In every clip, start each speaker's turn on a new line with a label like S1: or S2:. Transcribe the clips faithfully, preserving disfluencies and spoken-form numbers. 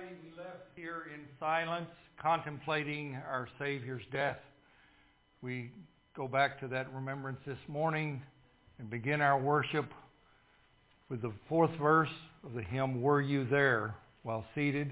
S1: we left here in silence, contemplating our Savior's death. We go back to that remembrance this morning and begin our worship with the fourth verse of the hymn, Were You There, while seated.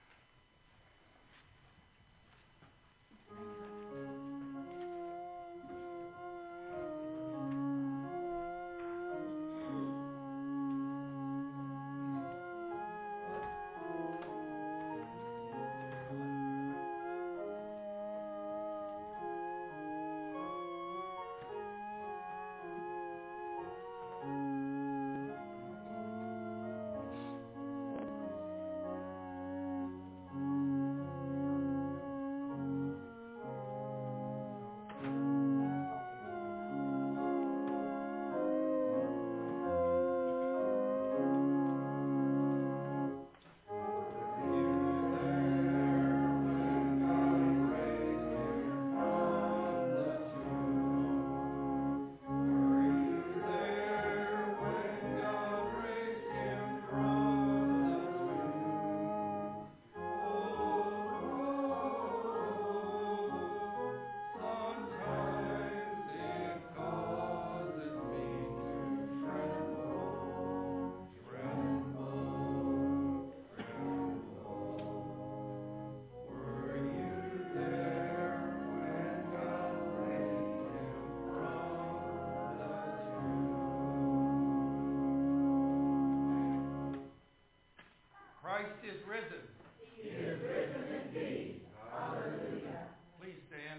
S1: Christ is risen.
S2: He is risen indeed. Hallelujah.
S1: Please stand.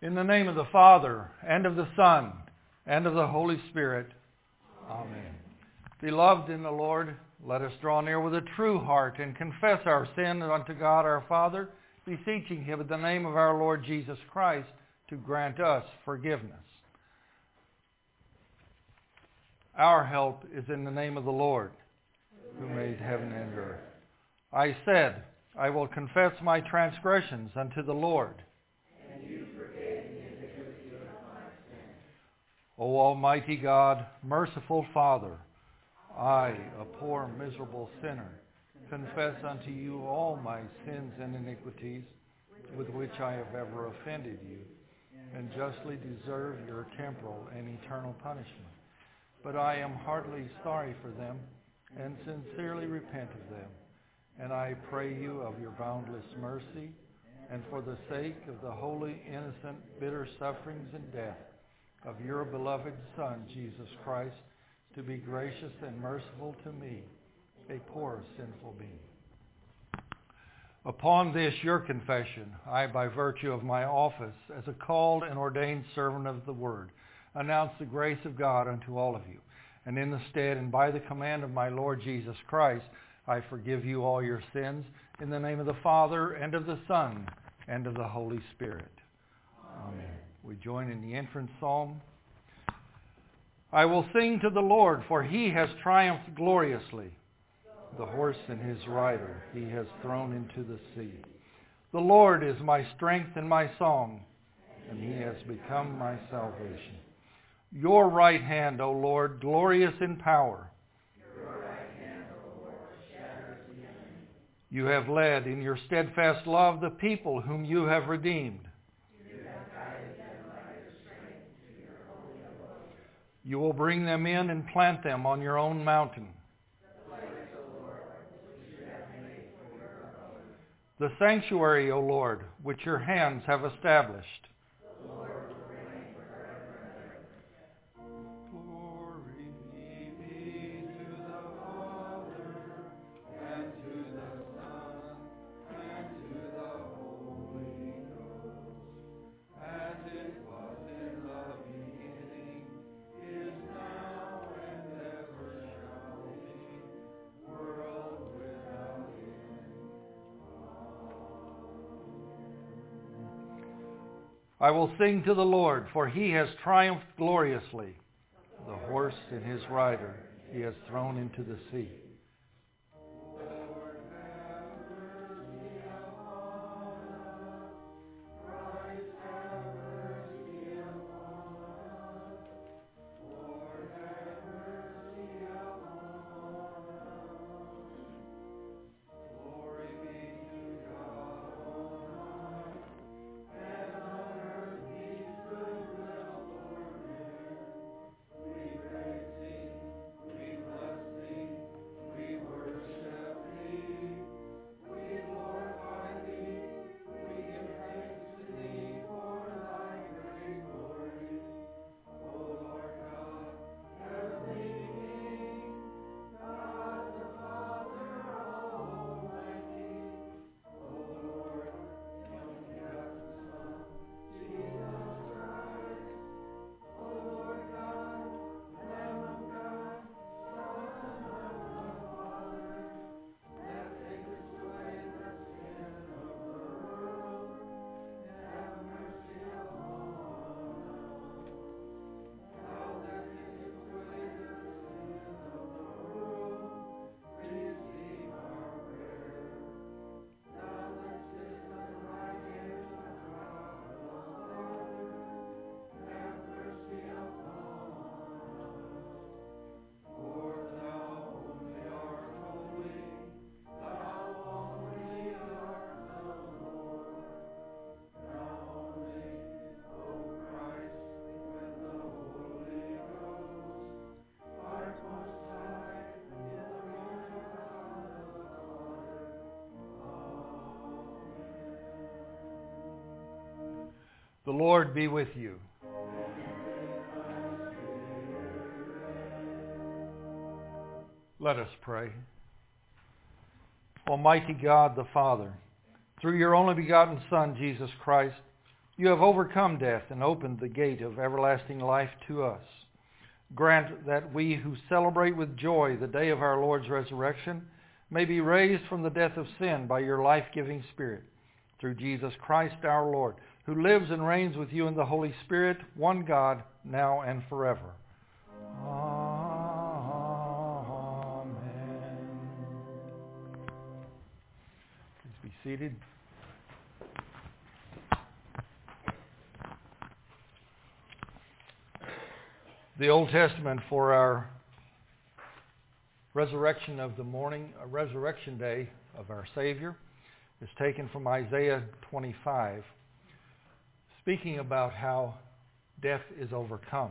S1: In the name of the Father, and of the Son, and of the Holy Spirit. Amen. Beloved in the Lord, let us draw near with a true heart and confess our sin unto God our Father, beseeching him in the name of our Lord Jesus Christ to grant us forgiveness. Our help is in the name of the Lord, who made heaven and earth. I said, I will confess my transgressions unto the Lord.
S2: And you forgave the iniquity of my sin.
S1: O Almighty God, merciful Father, I, a poor, miserable sinner, confess unto you all my sins and iniquities with which I have ever offended you, and justly deserve your temporal and eternal punishment. But I am heartily sorry for them, and sincerely repent of them. And I pray you of your boundless mercy, and for the sake of the holy, innocent, bitter sufferings and death of your beloved Son, Jesus Christ, to be gracious and merciful to me, a poor sinful being. Upon this your confession, I, by virtue of my office as a called and ordained servant of the Word, announce the grace of God unto all of you. And in the stead and by the command of my Lord Jesus Christ, I forgive you all your sins in the name of the Father, and of the Son, and of the Holy Spirit. Amen. We join in the entrance psalm. I will sing to the Lord, for he has triumphed gloriously. The horse and his rider he has thrown into the sea. The Lord is my strength and my song, and he has become my salvation. Your right hand, O Lord, glorious in power.
S2: Your right hand, O Lord, shatters the enemy.
S1: You have led in your steadfast love the people whom you have redeemed.
S2: You have guided them by your strength to your holy abode.
S1: You will bring them in and plant them on your own mountain.
S2: The place, O Lord, which you have made for your abode.
S1: The sanctuary, O Lord, which your hands have established.
S2: The Lord will reign forever and ever.
S1: Glory be to the Father, and to the Son, and to the Holy Ghost, as it was in the beginning, is now, and ever shall be, world without end. I will sing to the Lord, for he has triumphed gloriously. The horse and his rider he has thrown into the sea. Lord, have mercy upon us. Christ, have mercy upon us. Lord, have mercy upon us. Glory be to God on high, and on earth peace, goodwill toward men. We praise thee, we bless thee, we worship thee, we glorify thee, we give thanks to thee for thy great glory. O Lord God, heavenly King, God the Father Almighty, O Lord, the only begotten Son, Jesus Christ, O Lord God, Lamb of God, Son of the Father, that takest away the sin of the world, have mercy upon us. Thou that takest away the sin of the world, receive our prayer. Thou that sittest at the right hand of God the Father, have mercy upon us. For thou only art holy, thou only art the Lord. Thou only, O Christ, with the Holy Ghost, art most high in the glory of God the Father. Amen. The Lord be with you. Let us pray. Almighty God the Father, through your only begotten Son, Jesus Christ, You have overcome death and opened the gate of everlasting life to us. Grant that we who celebrate with joy the day of our Lord's resurrection may be raised from the death of sin by your life-giving Spirit, through Jesus Christ our Lord, who lives and reigns with you in the Holy Spirit, one God, now and forever. Amen. Please be seated. The Old Testament for our resurrection of the morning, uh, resurrection day of our Savior is taken from Isaiah twenty-five, speaking about how death is overcome.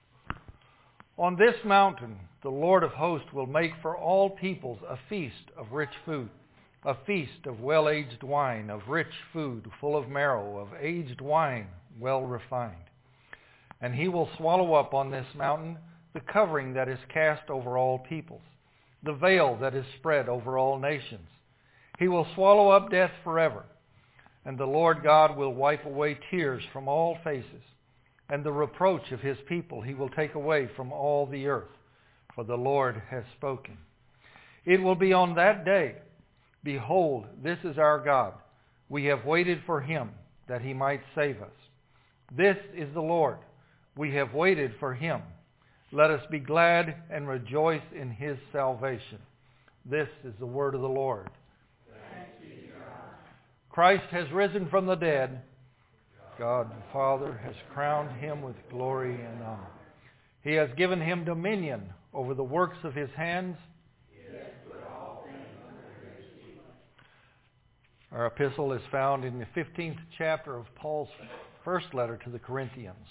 S1: On this mountain, the Lord of hosts will make for all peoples a feast of rich food, a feast of well-aged wine, of rich food full of marrow, of aged wine well refined. And he will swallow up on this mountain the covering that is cast over all peoples, the veil that is spread over all nations. He will swallow up death forever, and the Lord God will wipe away tears from all faces, and the reproach of his people he will take away from all the earth, for the Lord has spoken. It will be on that day, behold, this is our God. We have waited for him, that he might save us. This is the Lord. We have waited for him. Let us be glad and rejoice in his salvation. This is the word of the Lord.
S2: Thanks be to God.
S1: Christ has risen from the dead. God the Father has crowned him with glory and honor. He has given him dominion over the works of his hands.
S2: He has put all things under his feet.
S1: Our epistle is found in the fifteenth chapter of Paul's first letter to the Corinthians.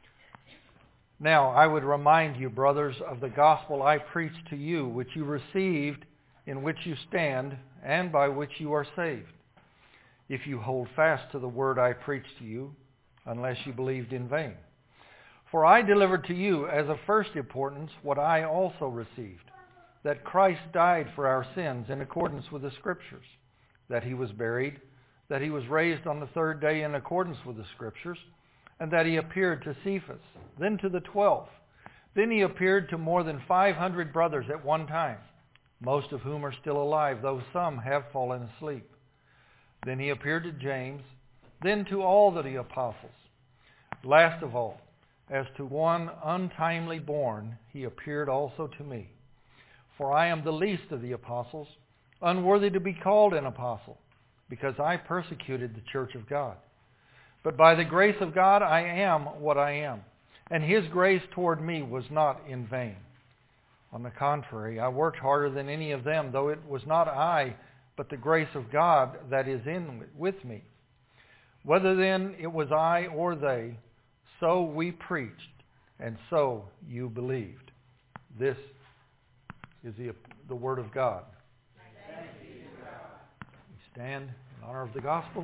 S1: Now, I would remind you, brothers, of the gospel I preached to you, which you received, in which you stand, and by which you are saved, if you hold fast to the word I preached to you, unless you believed in vain. For I delivered to you as of first importance what I also received, that Christ died for our sins in accordance with the Scriptures, that he was buried, that he was raised on the third day in accordance with the Scriptures, and that he appeared to Cephas, then to the twelve. Then he appeared to more than five hundred brothers at one time, most of whom are still alive, though some have fallen asleep. Then he appeared to James, then to all the apostles. Last of all, as to one untimely born, he appeared also to me. For I am the least of the apostles, unworthy to be called an apostle, because I persecuted the church of God. But by the grace of God I am what I am, and his grace toward me was not in vain. On the contrary, I worked harder than any of them, though it was not I, but the grace of God that is in with me. Whether then it was I or they, so we preached, and so you believed. This is the, the word of God.
S2: Thanks be to God.
S1: We stand in honor of the gospel.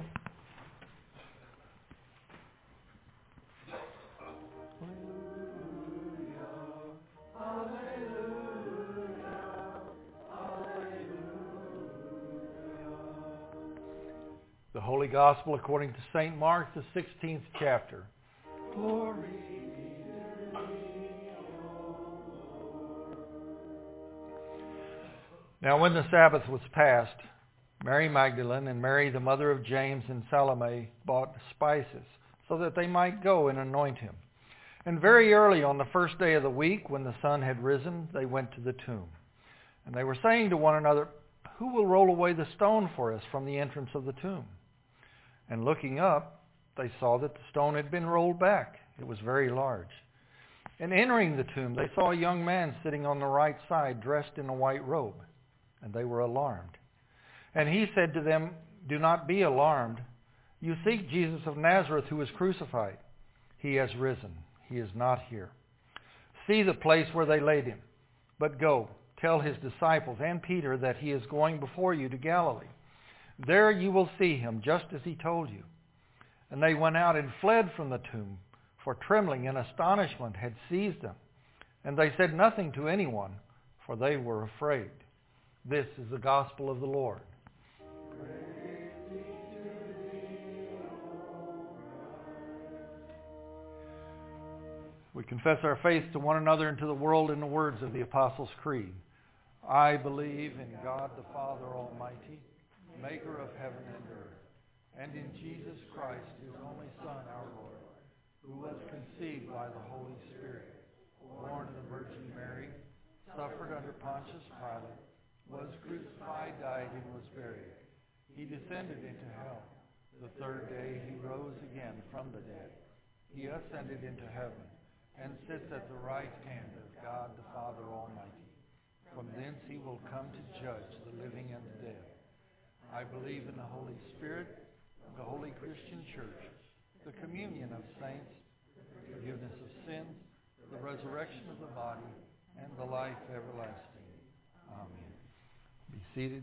S1: The Holy Gospel according to Saint Mark, the sixteenth chapter. Glory be to thee, O Lord. Now when the Sabbath was past, Mary Magdalene and Mary the mother of James and Salome bought spices, so that they might go and anoint him. And very early on the first day of the week, when the sun had risen, they went to the tomb. And they were saying to one another, "Who will roll away the stone for us from the entrance of the tomb?" And looking up, they saw that the stone had been rolled back. It was very large. And entering the tomb, they saw a young man sitting on the right side, dressed in a white robe. And they were alarmed. And he said to them, "Do not be alarmed. You seek Jesus of Nazareth, who was crucified. He has risen. He is not here. See the place where they laid him. But go, tell his disciples and Peter that he is going before you to Galilee. There you will see him, just as he told you." And they went out and fled from the tomb, for trembling and astonishment had seized them. And they said nothing to anyone, for they were afraid. This is the gospel of the Lord. Praise be to thee, O We confess our faith to one another and to the world in the words of the Apostles' Creed. I believe in God the Father Almighty, maker of heaven and earth, and in Jesus Christ, his only Son, our Lord, who was conceived by the Holy Spirit, born of the Virgin Mary, suffered under Pontius Pilate, was crucified, died, and was buried. He descended into hell. The third day he rose again from the dead. He ascended into heaven and sits at the right hand of God the Father Almighty. From thence he will come to judge the living and the dead. I believe in the Holy Spirit, the holy Christian Church, the communion of saints, the forgiveness of sins, the resurrection of the body, and the life everlasting. Amen. Be seated.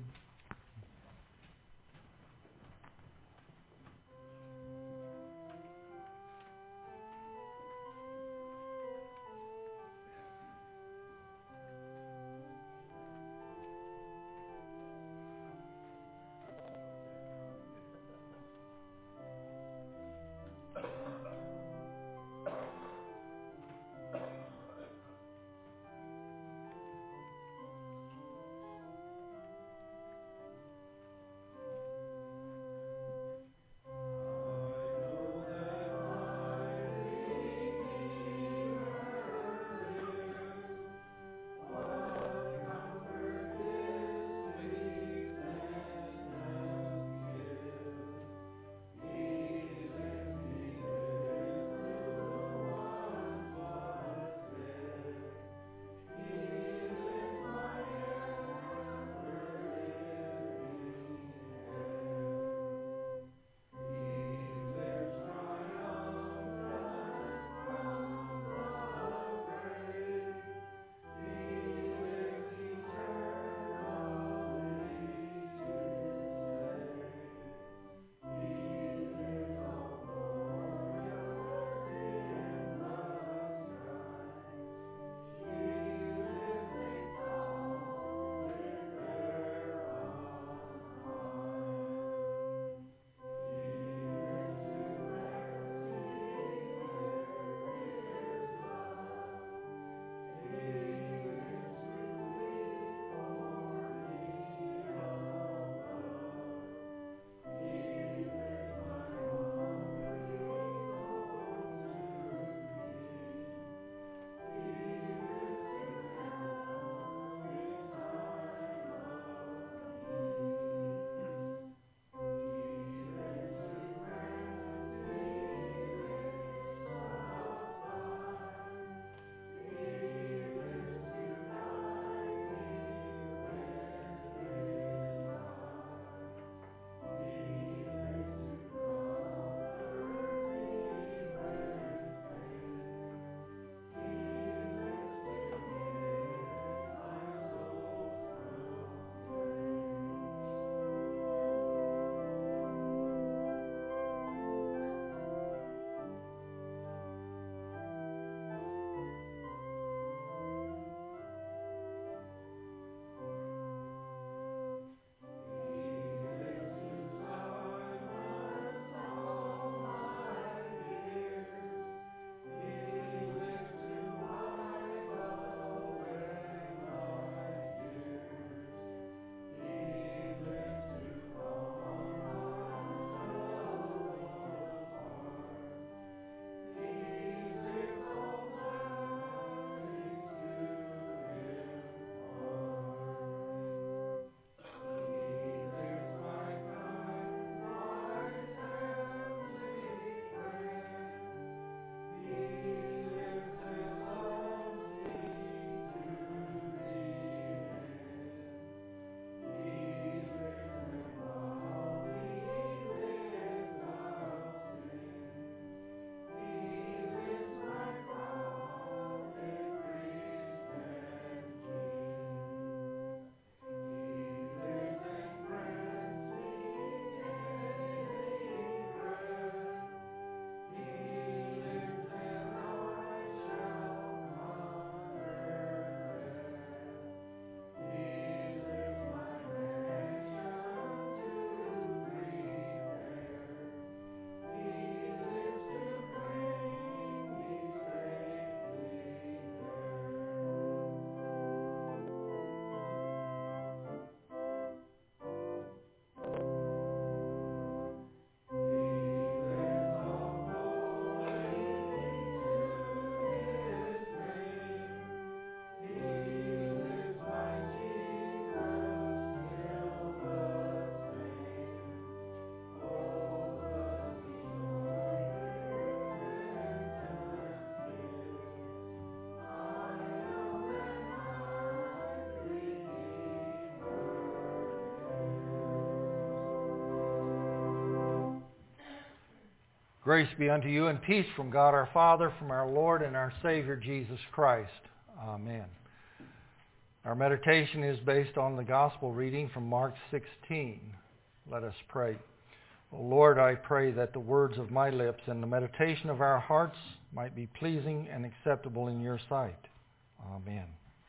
S1: Grace be unto you and peace from God our Father, from our Lord and our Savior Jesus Christ. Amen. Our meditation is based on the gospel reading from Mark sixteen. Let us pray. O Lord, I pray that the words of my lips and the meditation of our hearts might be pleasing and acceptable in your sight. Amen.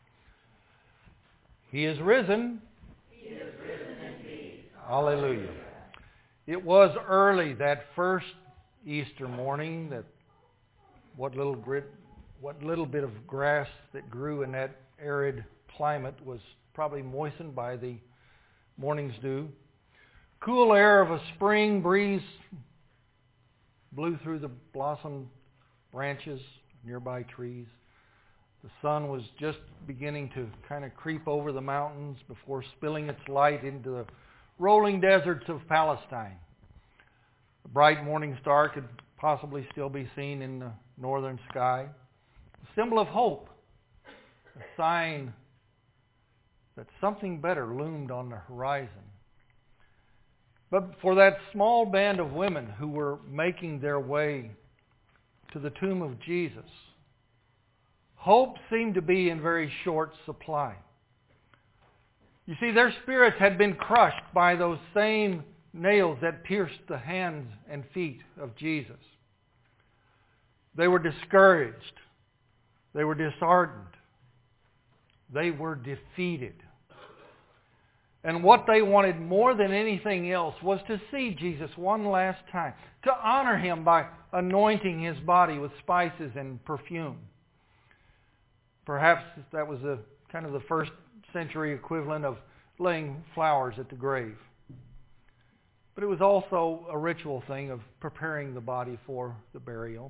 S1: He is risen.
S2: He is risen indeed.
S1: Hallelujah. It was early that first Easter morning that what little grit, what little bit of grass that grew in that arid climate was probably moistened by the morning's dew. Cool air of a spring breeze blew through the blossom branches, nearby trees. The sun was just beginning to kind of creep over the mountains before spilling its light into the rolling deserts of Palestine. The bright morning star could possibly still be seen in the northern sky. A symbol of hope, a sign that something better loomed on the horizon. But for that small band of women who were making their way to the tomb of Jesus, hope seemed to be in very short supply. You see, their spirits had been crushed by those same nails that pierced the hands and feet of Jesus. They were discouraged. They were disheartened. They were defeated. And what they wanted more than anything else was to see Jesus one last time, to honor him by anointing his body with spices and perfume. Perhaps that was a kind of the first century equivalent of laying flowers at the grave. But it was also a ritual thing of preparing the body for the burial.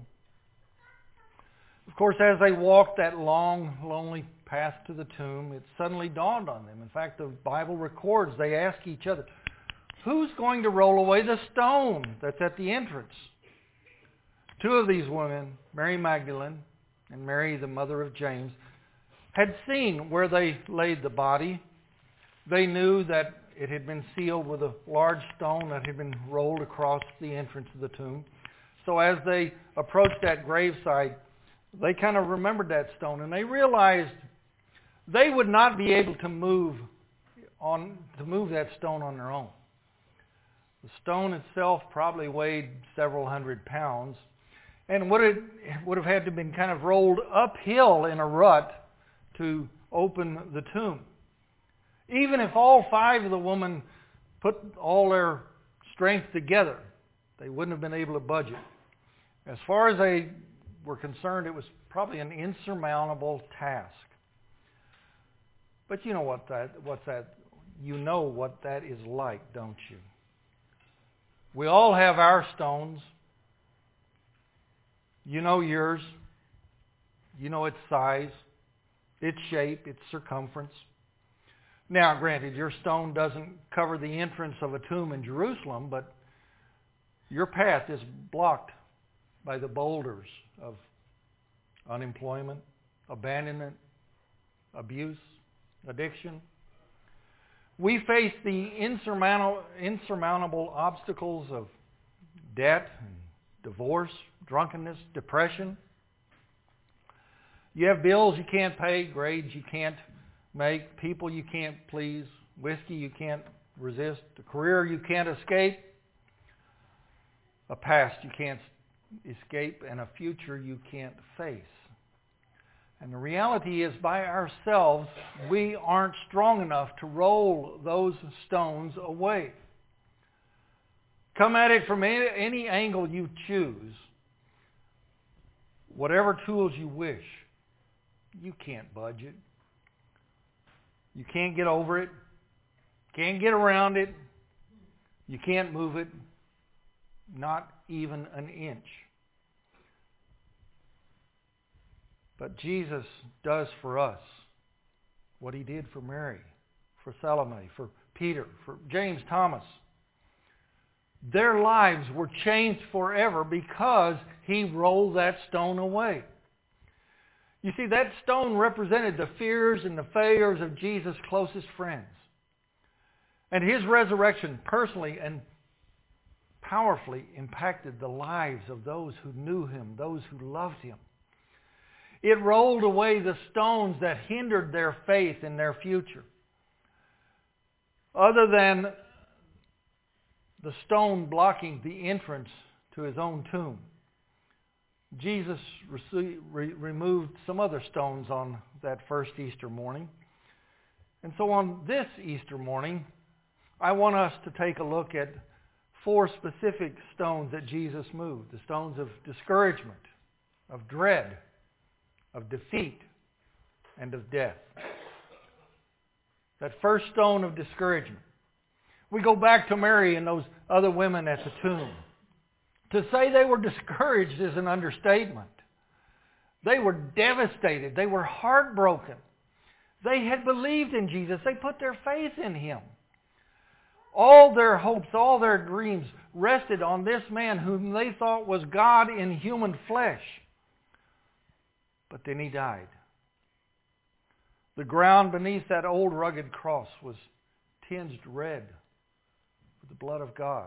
S1: Of course, as they walked that long, lonely path to the tomb, it suddenly dawned on them. In fact, the Bible records they ask each other, who's going to roll away the stone that's at the entrance? Two of these women, Mary Magdalene and Mary, the mother of James, had seen where they laid the body. They knew that it had been sealed with a large stone that had been rolled across the entrance of the tomb. So as they approached that graveside, they kind of remembered that stone, and they realized they would not be able to move on to move that stone on their own. The stone itself probably weighed several hundred pounds, and would it would have had to have been kind of rolled uphill in a rut to open the tomb. Even if all five of the women put all their strength together, they wouldn't have been able to budge it. As far as they were concerned, it was probably an insurmountable task. But you know what that what's that you know what that is like, don't you? We all have our stones. You know yours. You know its size, its shape, its circumference. Now, granted, your stone doesn't cover the entrance of a tomb in Jerusalem, but your path is blocked by the boulders of unemployment, abandonment, abuse, addiction. We face the insurmountable, insurmountable obstacles of debt, and divorce, drunkenness, depression. You have bills you can't pay, grades you can't make, people you can't please, whiskey you can't resist, a career you can't escape, a past you can't escape, and a future you can't face. And the reality is, by ourselves, we aren't strong enough to roll those stones away. Come at it from any angle you choose, whatever tools you wish, you can't budge it. You can't get over it. Can't get around it. You can't move it. Not even an inch. But Jesus does for us what he did for Mary, for Salome, for Peter, for James, Thomas. Their lives were changed forever because he rolled that stone away. You see, that stone represented the fears and the failures of Jesus' closest friends. And his resurrection personally and powerfully impacted the lives of those who knew him, those who loved him. It rolled away the stones that hindered their faith in their future. Other than the stone blocking the entrance to his own tomb, Jesus received, re- removed some other stones on that first Easter morning. And so on this Easter morning, I want us to take a look at four specific stones that Jesus moved. The stones of discouragement, of dread, of defeat, and of death. That first stone of discouragement. We go back to Mary and those other women at the tomb. To say they were discouraged is an understatement. They were devastated. They were heartbroken. They had believed in Jesus. They put their faith in him. All their hopes, all their dreams rested on this man whom they thought was God in human flesh. But then he died. The ground beneath that old rugged cross was tinged red with the blood of God.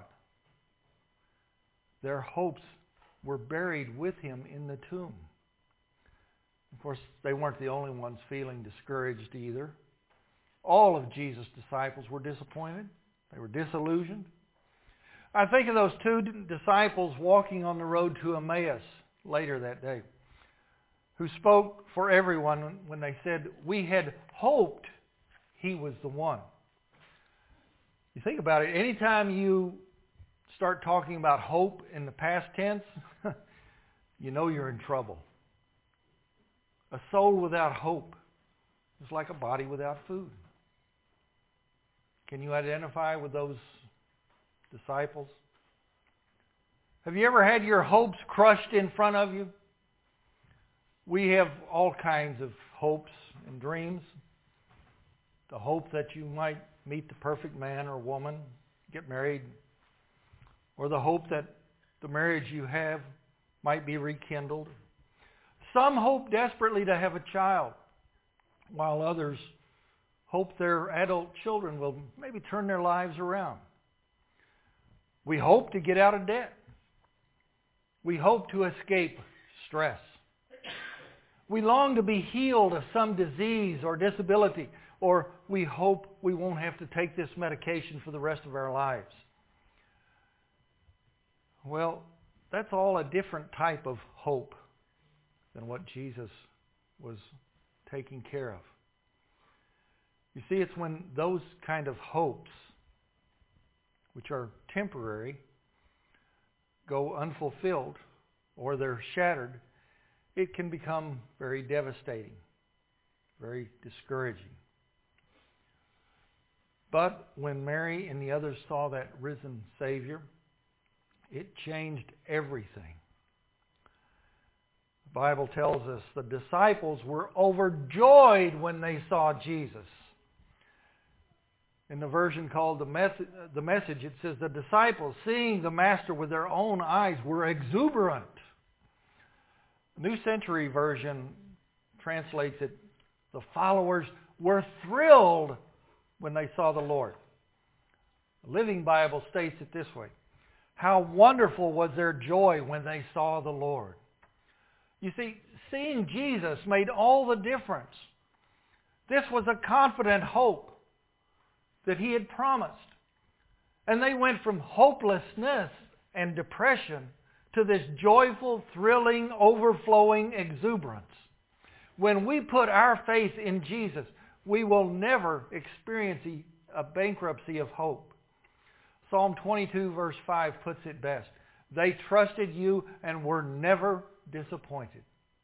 S1: Their hopes were buried with him in the tomb. Of course, they weren't the only ones feeling discouraged either. All of Jesus' disciples were disappointed. They were disillusioned. I think of those two disciples walking on the road to Emmaus later that day, who spoke for everyone when they said, "We had hoped he was the one." You think about it, anytime you start talking about hope in the past tense, you know you're in trouble. A soul without hope is like a body without food. Can you identify with those disciples? Have you ever had your hopes crushed in front of you? We have all kinds of hopes and dreams. The hope that you might meet the perfect man or woman, get married, or the hope that the marriage you have might be rekindled. Some hope desperately to have a child, while others hope their adult children will maybe turn their lives around. We hope to get out of debt. We hope to escape stress. We long to be healed of some disease or disability, or we hope we won't have to take this medication for the rest of our lives. Well, that's all a different type of hope than what Jesus was taking care of. You see, it's when those kind of hopes, which are temporary, go unfulfilled or they're shattered, it can become very devastating, very discouraging. But when Mary and the others saw that risen Savior, it changed everything. The Bible tells us the disciples were overjoyed when they saw Jesus. In the version called the Message, the Message, it says the disciples, seeing the Master with their own eyes, were exuberant. The New Century Version translates it, the followers were thrilled when they saw the Lord. The Living Bible states it this way, how wonderful was their joy when they saw the Lord. You see, seeing Jesus made all the difference. This was a confident hope that he had promised. And they went from hopelessness and depression to this joyful, thrilling, overflowing exuberance. When we put our faith in Jesus, we will never experience a bankruptcy of hope. Psalm twenty-two verse five puts it best. They trusted you and were never disappointed.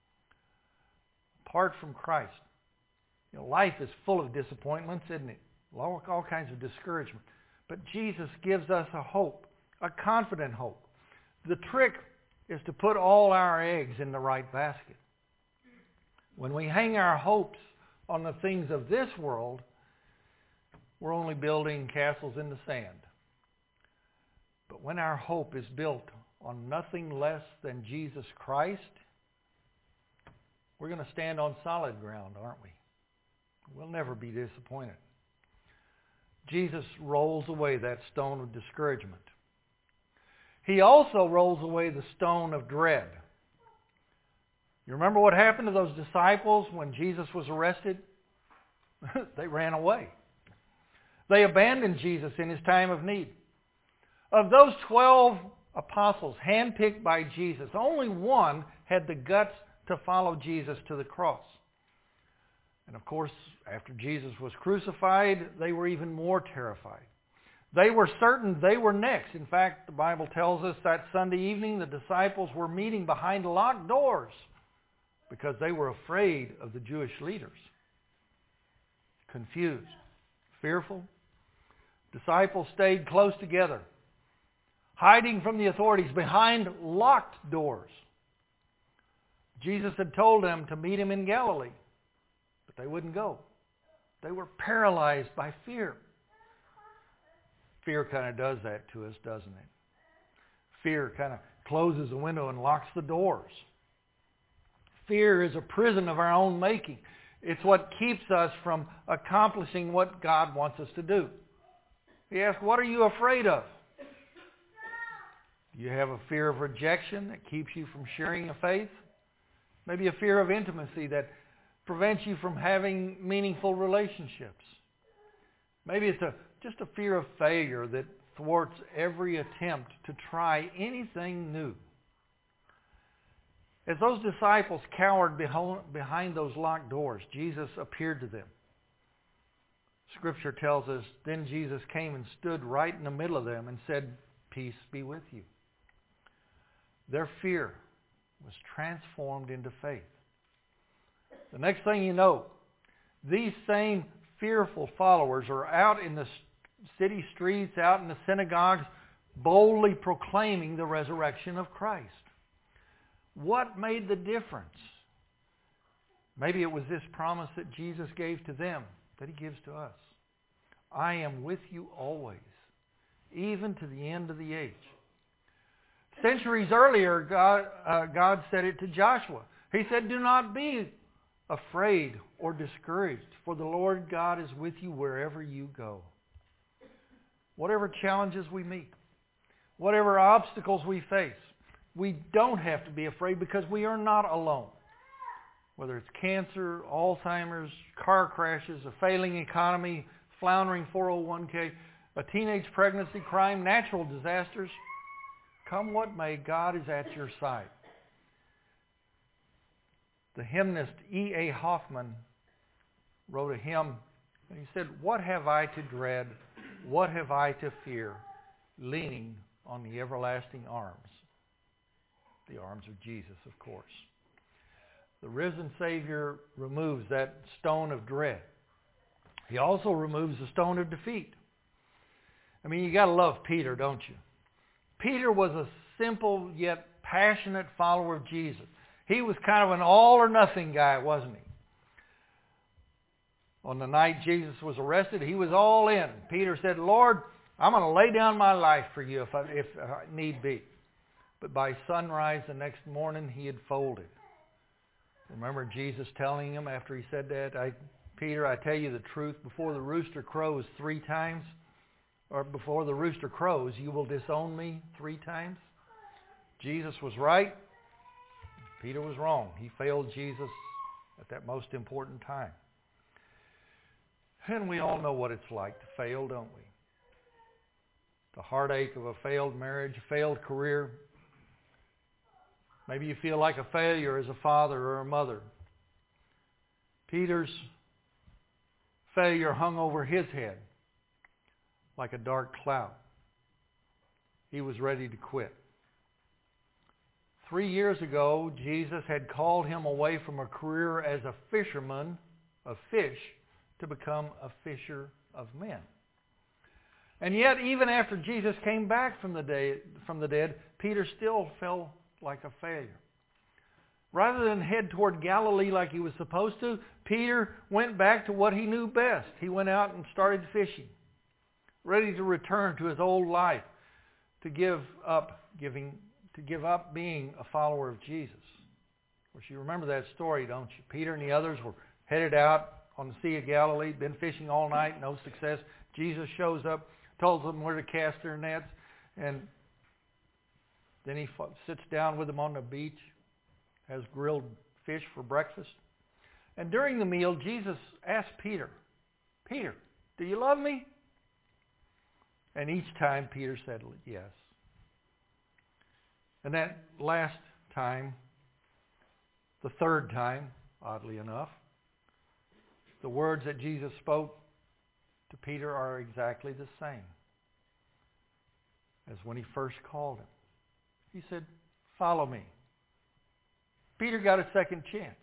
S1: Apart from Christ, you know, life is full of disappointments, isn't it? All, all kinds of discouragement. But Jesus gives us a hope, a confident hope. The trick is to put all our eggs in the right basket. When we hang our hopes on the things of this world, we're only building castles in the sand. But when our hope is built on nothing less than Jesus Christ, we're going to stand on solid ground, aren't we? We'll never be disappointed. Jesus rolls away that stone of discouragement. He also rolls away the stone of dread. You remember what happened to those disciples when Jesus was arrested? They ran away. They abandoned Jesus in his time of need. Of those twelve apostles handpicked by Jesus, only one had the guts to follow Jesus to the cross. And of course, after Jesus was crucified, they were even more terrified. They were certain they were next. In fact, the Bible tells us that Sunday evening the disciples were meeting behind locked doors because they were afraid of the Jewish leaders. Confused, fearful, disciples stayed close together, hiding from the authorities behind locked doors. Jesus had told them to meet him in Galilee, but they wouldn't go. They were paralyzed by fear. Fear kind of does that to us, doesn't it? Fear kind of closes the window and locks the doors. Fear is a prison of our own making. It's what keeps us from accomplishing what God wants us to do. He asks, what are you afraid of? Do you have a fear of rejection that keeps you from sharing your faith? Maybe a fear of intimacy that prevents you from having meaningful relationships. Maybe it's a, just a fear of failure that thwarts every attempt to try anything new. As those disciples cowered behind those locked doors, Jesus appeared to them. Scripture tells us, then Jesus came and stood right in the middle of them and said, peace be with you. Their fear was transformed into faith. The next thing you know, these same fearful followers are out in the city streets, out in the synagogues, boldly proclaiming the resurrection of Christ. What made the difference? Maybe it was this promise that Jesus gave to them that he gives to us. I am with you always, even to the end of the age. Centuries earlier, God, uh, God said it to Joshua. He said, do not be afraid or discouraged, for the Lord God is with you wherever you go. Whatever challenges we meet, whatever obstacles we face, we don't have to be afraid because we are not alone. Whether it's cancer, Alzheimer's, car crashes, a failing economy, floundering four oh one k, a teenage pregnancy, crime, natural disasters, come what may, God is at your side. The hymnist E A Hoffman wrote a hymn, and he said, what have I to dread? What have I to fear? Leaning on the everlasting arms. The arms of Jesus, of course. The risen Savior removes that stone of dread. He also removes the stone of defeat. I mean, you got to love Peter, don't you? Peter was a simple yet passionate follower of Jesus. He was kind of an all-or-nothing guy, wasn't he? On the night Jesus was arrested, he was all in. Peter said, Lord, I'm going to lay down my life for you if I, if I need be. But by sunrise the next morning, he had folded. Remember Jesus telling him after he said that, I, Peter, I tell you the truth, before the rooster crows three times, or before the rooster crows, you will disown me three times? Jesus was right. Peter was wrong. He failed Jesus at that most important time. And we all know what it's like to fail, don't we? The heartache of a failed marriage, a failed career. Maybe you feel like a failure as a father or a mother. Peter's failure hung over his head like a dark cloud. He was ready to quit. Three years ago, Jesus had called him away from a career as a fisherman of fish to become a fisher of men. And yet, even after Jesus came back from the, day, from the dead, Peter still felt like a failure. Rather than head toward Galilee like he was supposed to, Peter went back to what he knew best. He went out and started fishing, ready to return to his old life, to give up giving, to give up being a follower of Jesus. Of course, you remember that story, don't you? Peter and the others were headed out on the Sea of Galilee, been fishing all night, no success. Jesus shows up, tells them where to cast their nets, and Then he f- sits down with them on the beach, has grilled fish for breakfast. And during the meal, Jesus asked Peter, Peter, do you love me? And each time Peter said yes. And that last time, the third time, oddly enough, the words that Jesus spoke to Peter are exactly the same as when he first called him. He said, follow me. Peter got a second chance.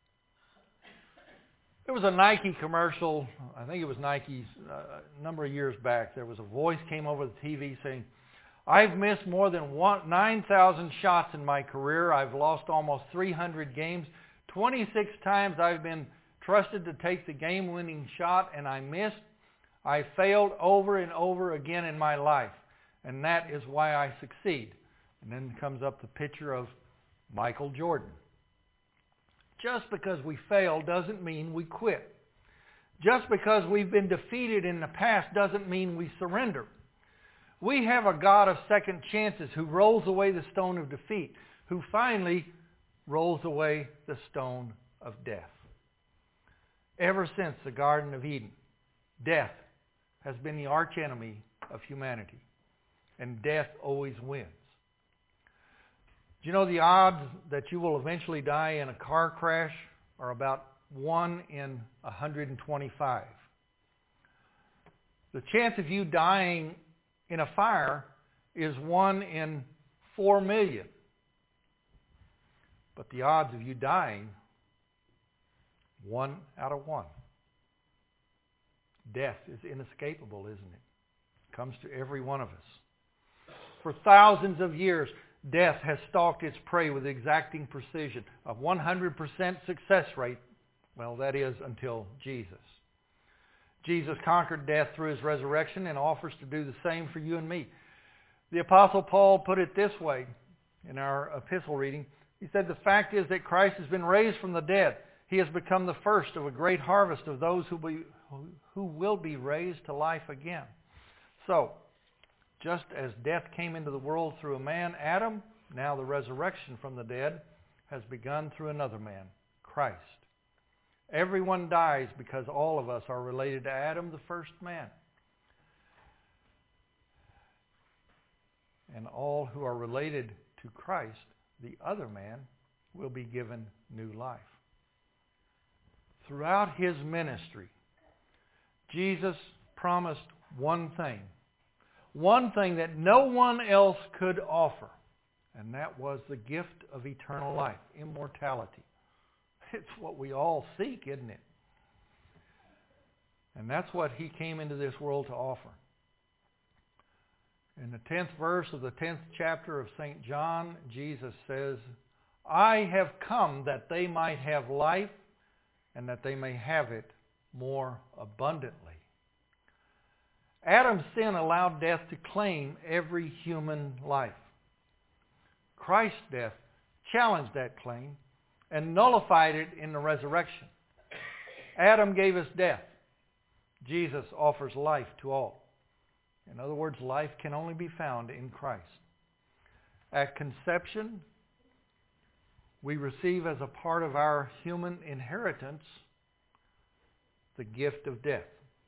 S1: There was a Nike commercial, I think it was Nike's, uh, a number of years back. There was a voice came over the T V saying, I've missed more than nine thousand shots in my career. I've lost almost three hundred games. twenty-six times I've been trusted to take the game-winning shot and I missed. I failed over and over again in my life. And that is why I succeed. And then comes up the picture of Michael Jordan. Just because we fail doesn't mean we quit. Just because we've been defeated in the past doesn't mean we surrender. We have a God of second chances who rolls away the stone of defeat, who finally rolls away the stone of death. Ever since the Garden of Eden, death has been the archenemy of humanity, and death always wins. Do you know the odds that you will eventually die in a car crash are about one in one hundred twenty-five? The chance of you dying in a fire is one in four million. But the odds of you dying, one out of one. Death is inescapable, isn't it? It comes to every one of us. For thousands of years, death has stalked its prey with exacting precision. A one hundred percent success rate, well, that is until Jesus. Jesus conquered death through his resurrection and offers to do the same for you and me. The Apostle Paul put it this way in our epistle reading. He said, the fact is that Christ has been raised from the dead. He has become the first of a great harvest of those who, be, who will be raised to life again. So, just as death came into the world through a man, Adam, now the resurrection from the dead has begun through another man, Christ. Everyone dies because all of us are related to Adam, the first man. And all who are related to Christ, the other man, will be given new life. Throughout his ministry, Jesus promised one thing. One thing that no one else could offer. And that was the gift of eternal life, immortality. It's what we all seek, isn't it? And that's what he came into this world to offer. In the tenth verse of the tenth chapter of Saint John, Jesus says, I have come that they might have life and that they may have it more abundantly. Adam's sin allowed death to claim every human life. Christ's death challenged that claim and nullified it in the resurrection. Adam gave us death. Jesus offers life to all. In other words, life can only be found in Christ. At conception, we receive as a part of our human inheritance the gift of death.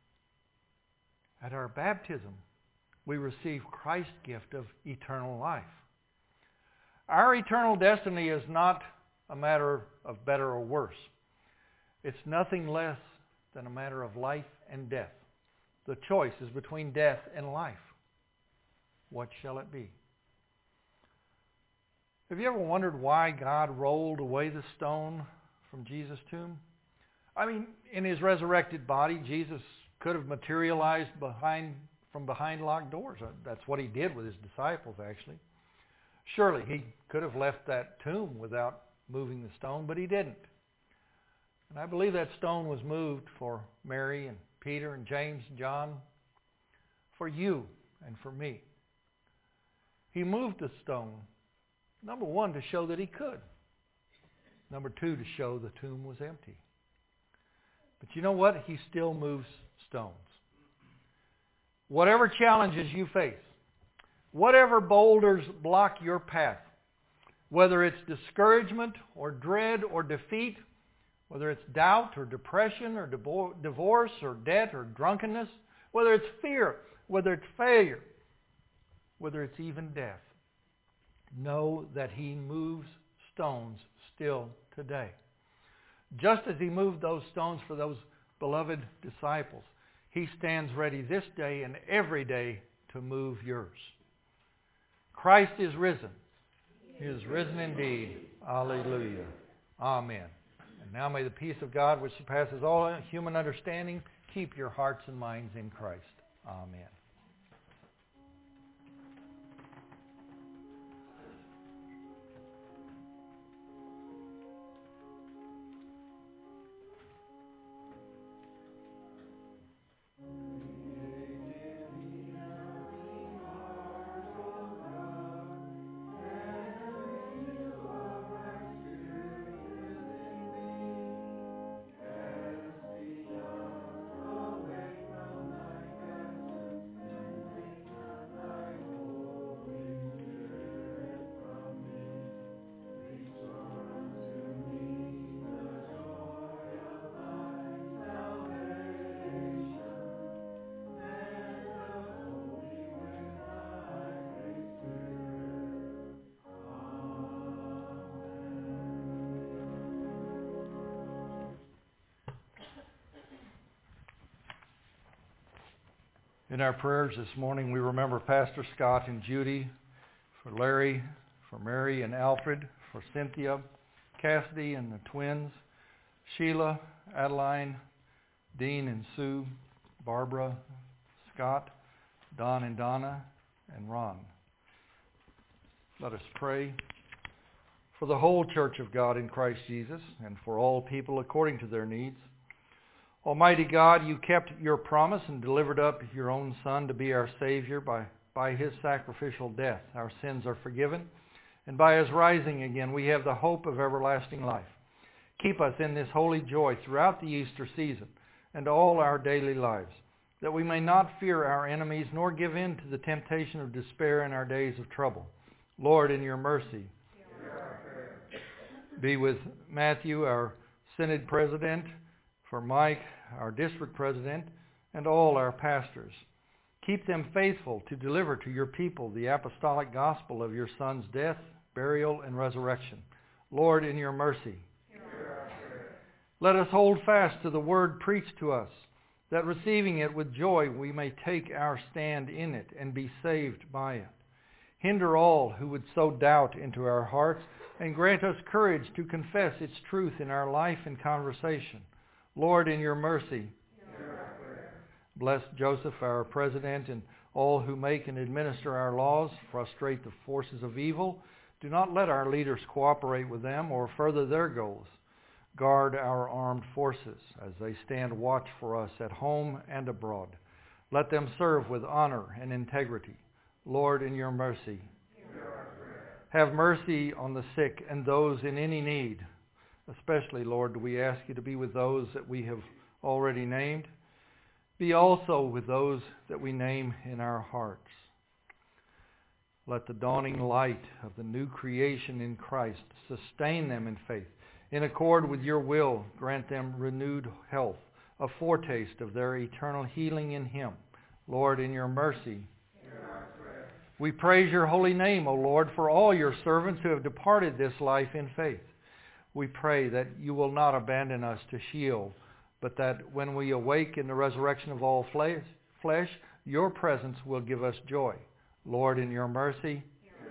S1: At our baptism, we receive Christ's gift of eternal life. Our eternal destiny is not a matter of better or worse. It's nothing less than a matter of life and death. The choice is between death and life. What shall it be? Have you ever wondered why God rolled away the stone from Jesus' tomb? I mean, in his resurrected body, Jesus could have materialized behind from behind locked doors. That's what he did with his disciples, actually. Surely he could have left that tomb without moving the stone, but he didn't. And I believe that stone was moved for Mary and Peter and James and John, for you and for me. He moved the stone, number one, to show that he could. Number two, to show the tomb was empty. But you know what? He still moves stones. Whatever challenges you face, whatever boulders block your path, whether it's discouragement or dread or defeat, whether it's doubt or depression or divorce or debt or drunkenness, whether it's fear, whether it's failure, whether it's even death, know that He moves stones still today. Just as He moved those stones for those beloved disciples, He stands ready this day and every day to move yours. Christ is risen. He is risen indeed. Alleluia. Amen. And now may the peace of God, which surpasses all human understanding, keep your hearts and minds in Christ. Amen. In our prayers this morning, we remember Pastor Scott and Judy, for Larry, for Mary and Alfred, for Cynthia, Cassidy and the twins, Sheila, Adeline, Dean and Sue, Barbara, Scott, Don and Donna, and Ron. Let us pray for the whole Church of God in Christ Jesus and for all people according to their needs. Almighty God, you kept your promise and delivered up your own Son to be our Savior. By, by His sacrificial death, our sins are forgiven. And by His rising again, we have the hope of everlasting life. Keep us in this holy joy throughout the Easter season and all our daily lives, that we may not fear our enemies nor give in to the temptation of despair in our days of trouble. Lord, in your mercy, be with Matthew, our Synod President, for Mike, our district president, and all our pastors. Keep them faithful to deliver to your people the apostolic gospel of your Son's death, burial, and resurrection. Lord, in your mercy, let us hold fast to the word preached to us, that receiving it with joy we may take our stand in it and be saved by it. Hinder all who would sow doubt into our hearts, and grant us courage to confess its truth in our life and conversation. Lord, in your mercy, bless Joseph, our president, and all who make and administer our laws, frustrate the forces of evil. Do not let our leaders cooperate with them or further their goals. Guard our armed forces as they stand watch for us at home and abroad. Let them serve with honor and integrity. Lord, in your mercy, have mercy on the sick and those in any need. Especially, Lord, do we ask you to be with those that we have already named. Be also with those that we name in our hearts. Let the dawning light of the new creation in Christ sustain them in faith. In accord with your will, grant them renewed health, a foretaste of their eternal healing in Him. Lord, in your mercy, we praise your holy name, O Lord, for all your servants who have departed this life in faith. We pray that you will not abandon us to Sheol, but that when we awake in the resurrection of all flesh, flesh, your presence will give us joy. Lord, in your mercy,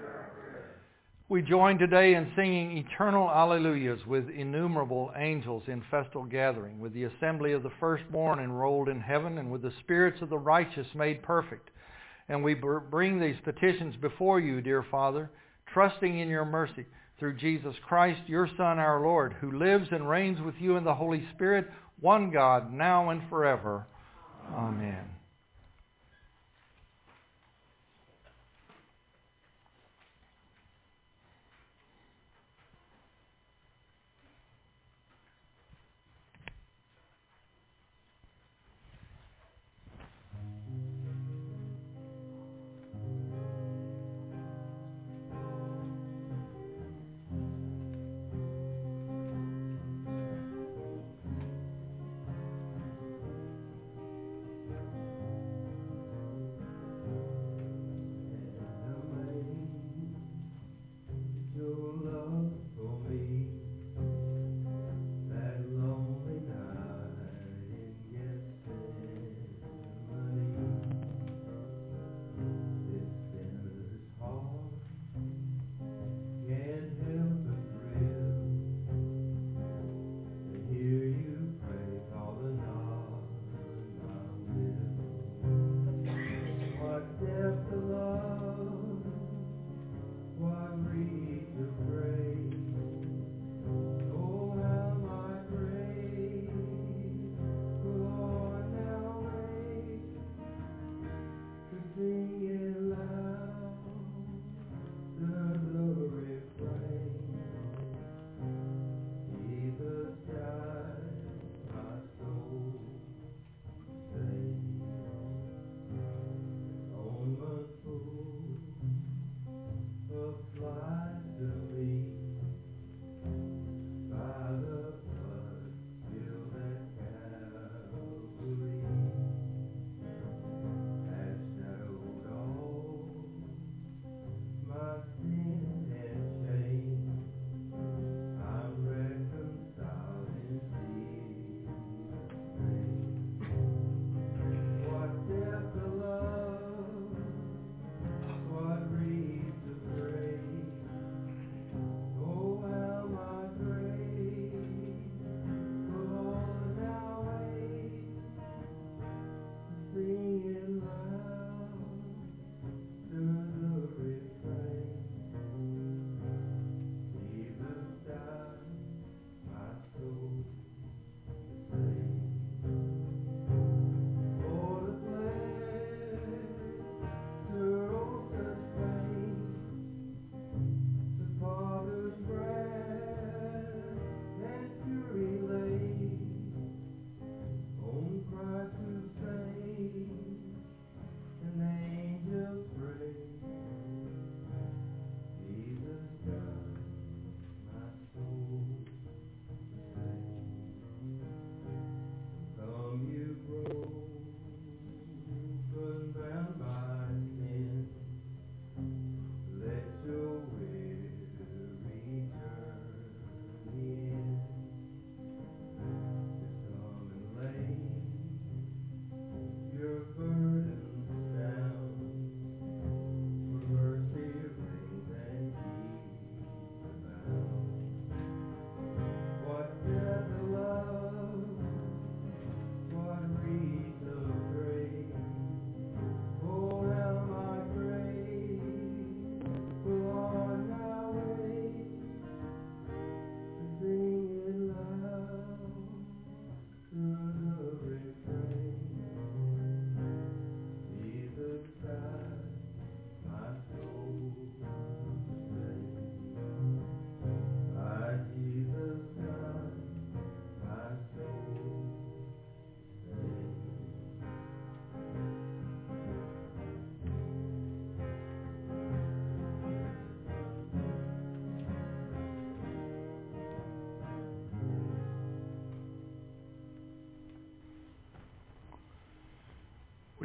S1: we join today in singing eternal alleluias with innumerable angels in festal gathering, with the assembly of the firstborn enrolled in heaven, and with the spirits of the righteous made perfect. And we bring these petitions before you, dear Father, trusting in your mercy, through Jesus Christ, your Son, our Lord, who lives and reigns with you in the Holy Spirit, one God, now and forever. Amen.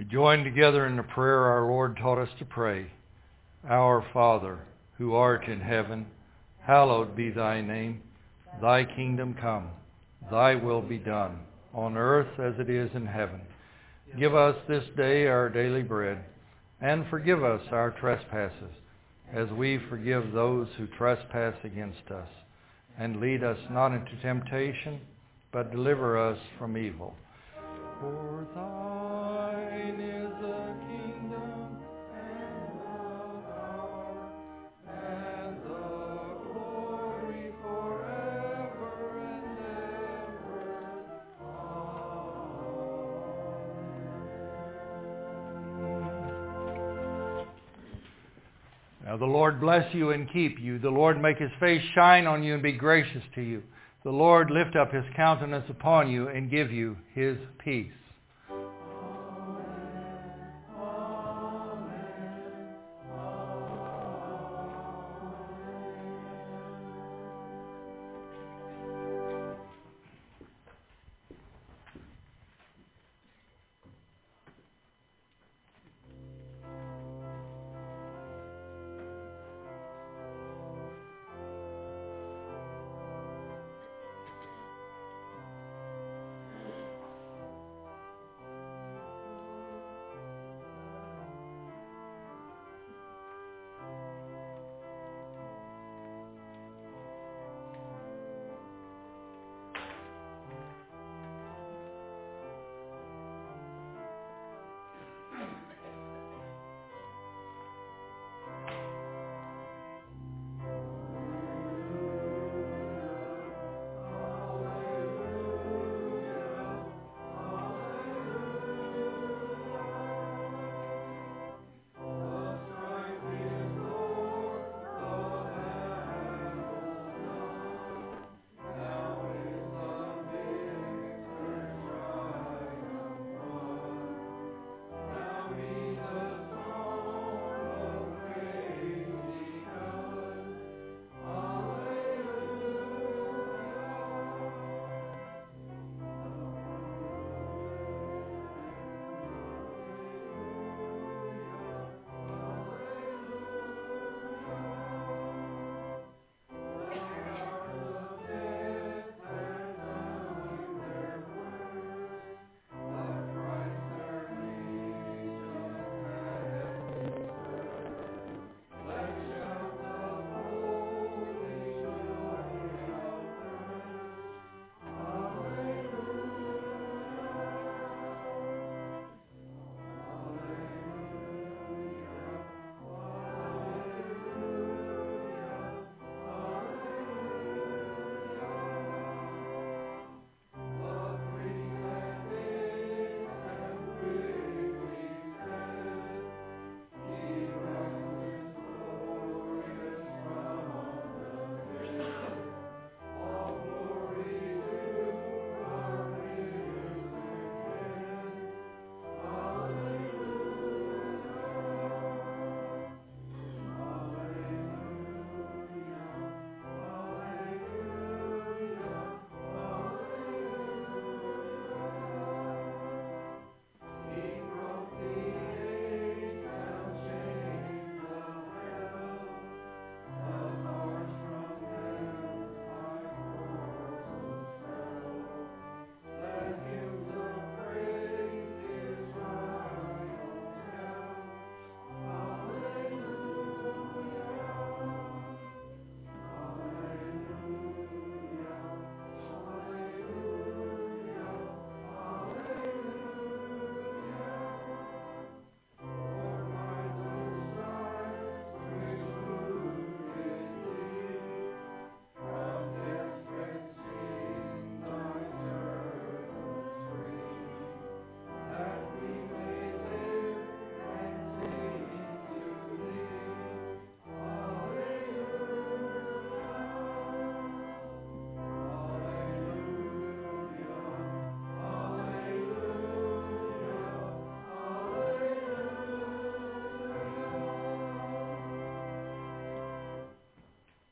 S1: We join together in the prayer our Lord taught us to pray. Our Father, who art in heaven, hallowed be thy name. Thy kingdom come, thy will be done, on earth as it is in heaven. Give us this day our daily bread, and forgive us our trespasses, as we forgive those who trespass against us. And lead us not into temptation, but deliver us from evil. For thine is the kingdom, and the power, and the glory forever and ever. Amen. Now the Lord bless you and keep you. The Lord make his face shine on you and be gracious to you. The Lord lift up his countenance upon you and give you his peace.